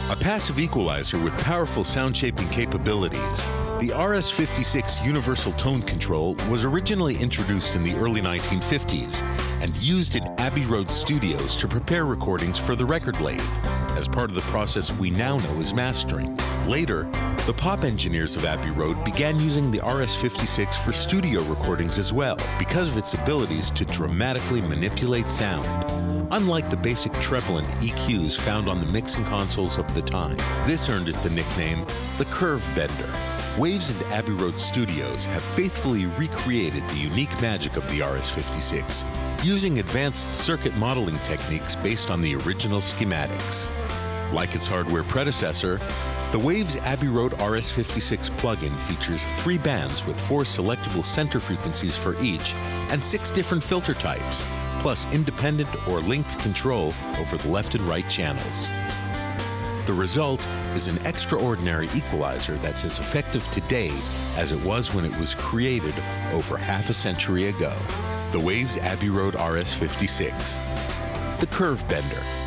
A passive equalizer with powerful sound shaping capabilities, the RS-56 Universal Tone Control was originally introduced in the early 1950s and used at Abbey Road Studios to prepare recordings for the record lathe, as part of the process we now know as mastering. Later, the pop engineers of Abbey Road began using the RS-56 for studio recordings as well, because of its abilities to dramatically manipulate sound. Unlike the basic treble and EQs found on the mixing consoles of the time, this earned it the nickname the Curve Bender. Waves and Abbey Road Studios have faithfully recreated the unique magic of the RS-56, using advanced circuit modeling techniques based on the original schematics. Like its hardware predecessor, the Waves Abbey Road RS-56 plugin features 3 bands with 4 selectable center frequencies for each and 6 different filter types, plus independent or linked control over the left and right channels. The result is an extraordinary equalizer that's as effective today as it was when it was created over half a century ago. The Waves Abbey Road RS-56, the Curve Bender.